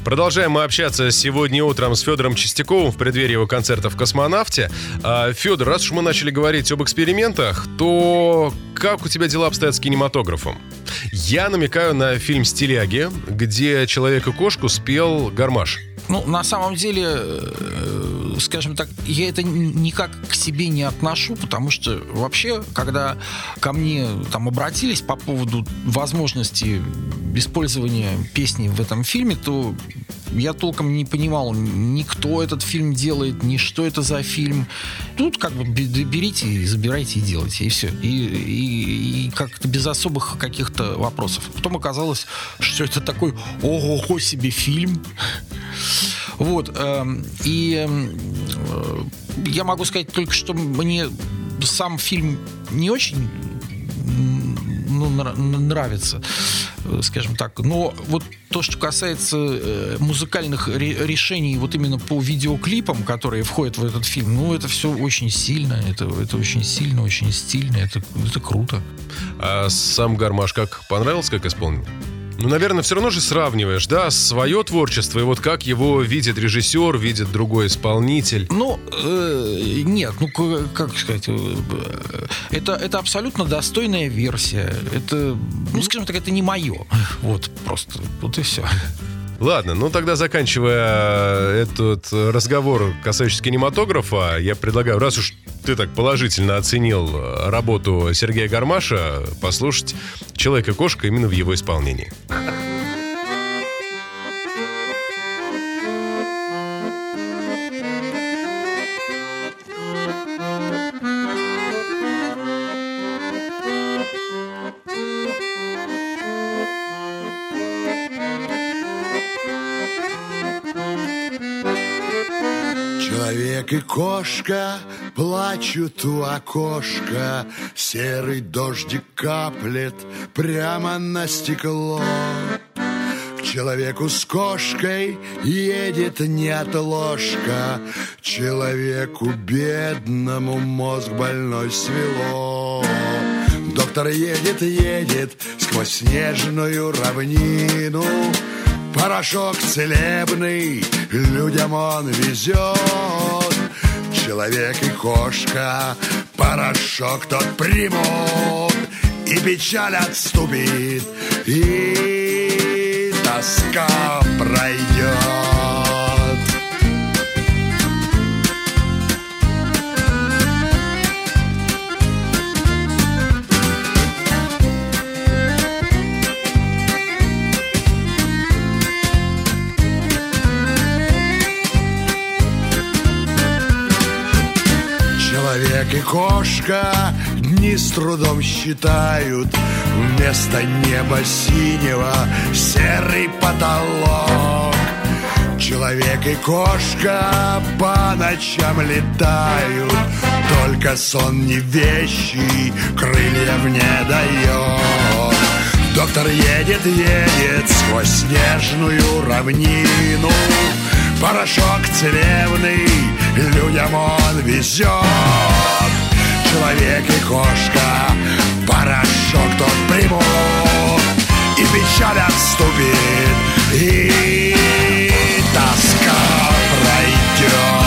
Продолжаем мы общаться сегодня утром с Федором Чистяковым в преддверии его концерта в «Космонавте». Федор, раз уж мы начали говорить об экспериментах, то как у тебя дела обстоят с кинематографом? Я намекаю на фильм «Стиляги», где человек и кошку спел Гармаш. Ну, на самом деле, скажем так, я это никак к себе не отношу, потому что вообще, когда ко мне там обратились по поводу возможности использования песни в этом фильме, то я толком не понимал ни кто этот фильм делает, ни что это за фильм. Тут как бы берите и забирайте и делайте, и все. И как-то без особых каких-то вопросов. Потом оказалось, что это такой ого-го себе фильм. Вот. И я могу сказать только, что мне сам фильм не очень нравится, скажем так. Но вот то, что касается музыкальных решений вот именно по видеоклипам, которые входят в этот фильм, ну, это все очень сильно, это очень сильно, очень стильно, это круто. А сам Гармаш как? Понравился, как исполнен? Ну, наверное, все равно же сравниваешь, да, свое творчество и вот как его видит режиссер, видит другой исполнитель. Ну, нет, ну, как сказать, это абсолютно достойная версия. Это, ну, скажем так, это не мое. Вот, просто, вот и все. Ладно, ну тогда, заканчивая этот разговор, касающийся кинематографа, я предлагаю, раз уж ты так положительно оценил работу Сергея Гармаша, послушать «Человек и кошка» именно в его исполнении. Человек и кошка плачут у окошка, серый дождик каплет прямо на стекло. К человеку с кошкой едет неотложка, человеку бедному мозг больной свело. Доктор едет сквозь снежную равнину, порошок целебный людям он везет. Человек и кошка порошок тот примут, и печаль отступит, и тоска пройдет. Человек и кошка дни с трудом считают, вместо неба синего серый потолок. Человек и кошка по ночам летают, только сон не вещий крыльев не дает. Доктор едет сквозь снежную равнину, порошок целебный людям он везет. Человек и кошка порошок тот примут, и печаль отступит, и тоска пройдет.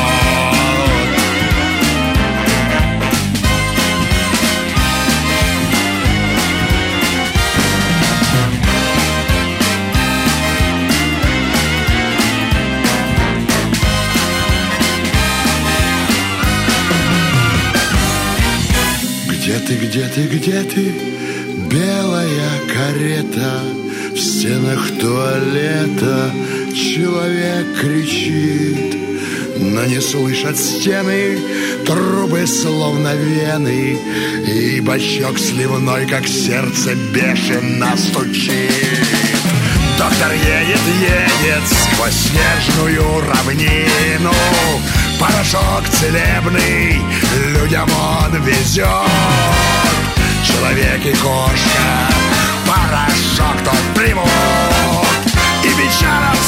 Где ты, белая карета, в стенах туалета человек кричит, но не слышат стены трубы, словно вены, и бачок сливной, как сердце, бешено стучит. Доктор едет сквозь снежную равнину, порошок целебный людям он везет. Человек и кошка порошок тот примут, и печаль